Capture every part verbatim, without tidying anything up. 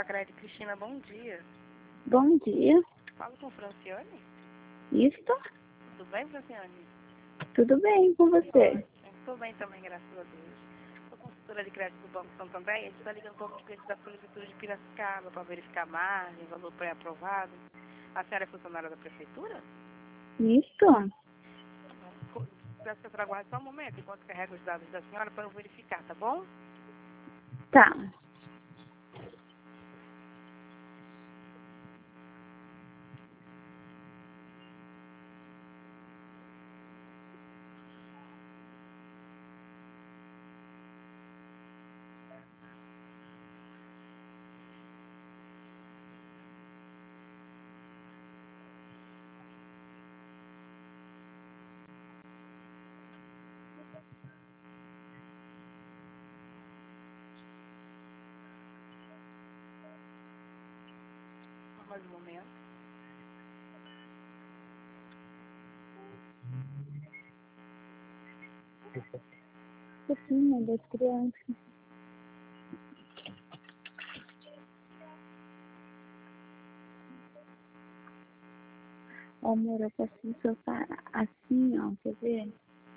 Lacraia de Cristina, bom dia. Bom dia. Falo com Franciane? Isso? Tudo bem, Franciane? Tudo bem com você? Estou bem também, graças a Deus. Sou consultora de crédito do Banco Santander e a gente está ligando para os clientes da Prefeitura de Piracicaba para verificar a margem, valor pré-aprovado. A senhora é funcionária da Prefeitura? Isso? Peço que a senhora aguarde só um momento enquanto carrego os dados da senhora para eu verificar, tá bom? Tá. Mais um momento. Sim, das crianças. Ó, amor, eu posso o sofá assim, ó, quer ver?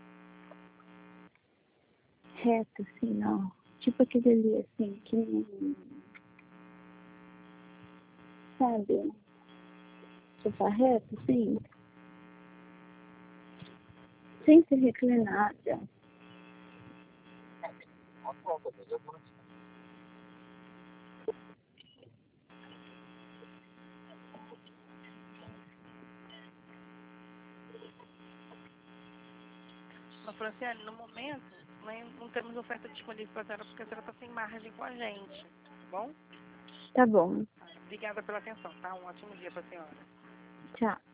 Reto, assim, ó. Tipo aquele ali, assim, que não... Sabe? Sofá reto, assim. Sem ser reclinada. Mas, Franciane, no momento, nem- não temos oferta disponível para a senhora porque a senhora está sem margem com a gente, tá bom? Tá bom. Obrigada pela atenção, tá? Um ótimo dia para a senhora. Tchau.